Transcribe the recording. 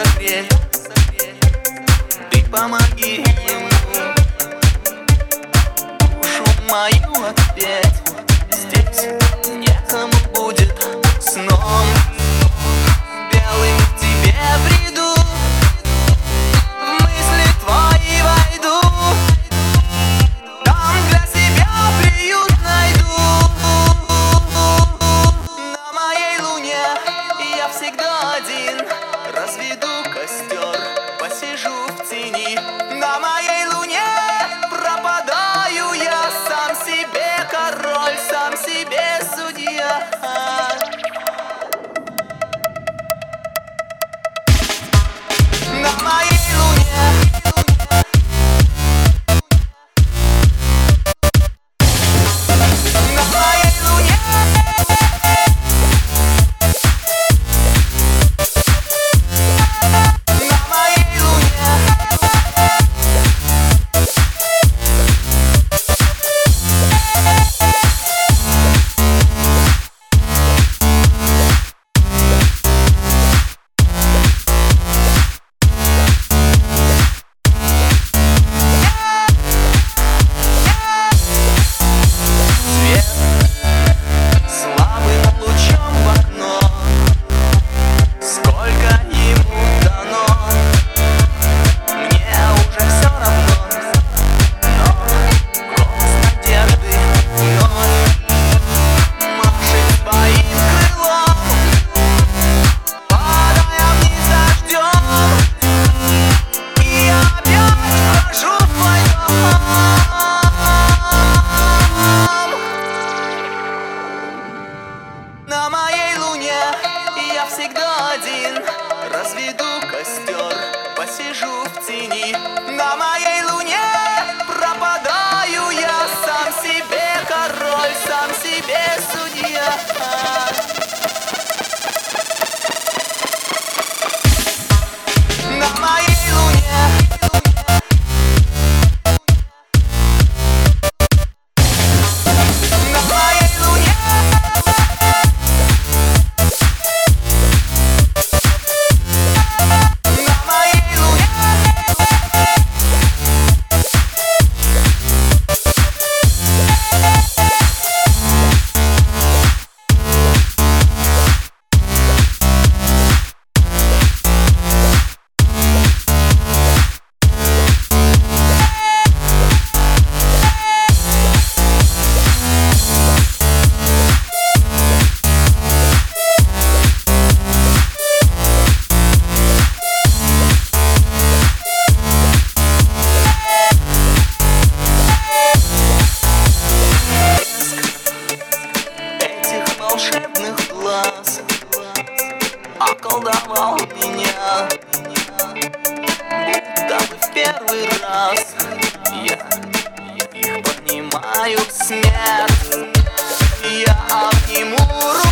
согреть. Ты помоги ему душу мою отпеть. Здесь некому будет сном белым к тебе приду, в мысли твои войду, там для себя приют найду. На моей луне я всегда один, разведу костер, посижу в тени. На моей луне пропадаю я, сам себе король, сам себе судья. На моей луне я всегда один, разведу костер, посижу в тени. На моей луне пропадаю я, сам себе король, сам себе судья. На моей луне волшебных глаз околдовал меня, будто бы в первый раз я их понимаю, смерть. Я обниму руку.